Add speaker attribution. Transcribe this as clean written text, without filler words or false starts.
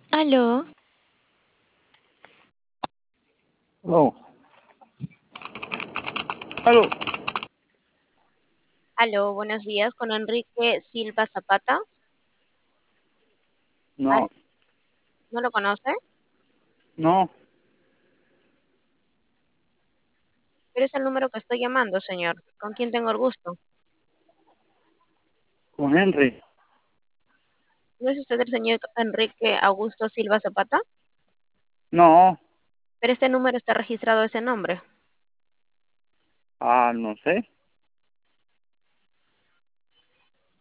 Speaker 1: Aló,
Speaker 2: No. Aló.
Speaker 1: aló, buenos días, con Enrique Silva Zapata. Al-
Speaker 2: No,
Speaker 1: ¿No lo conoce?
Speaker 2: no,
Speaker 1: Pero es el número que estoy llamando, señor. ¿Con quién tengo el gusto?
Speaker 2: con Henry.
Speaker 1: ¿No es usted el señor Enrique Augusto Silva Zapata?
Speaker 2: No,
Speaker 1: Pero este número está registrado ese nombre.
Speaker 2: no sé.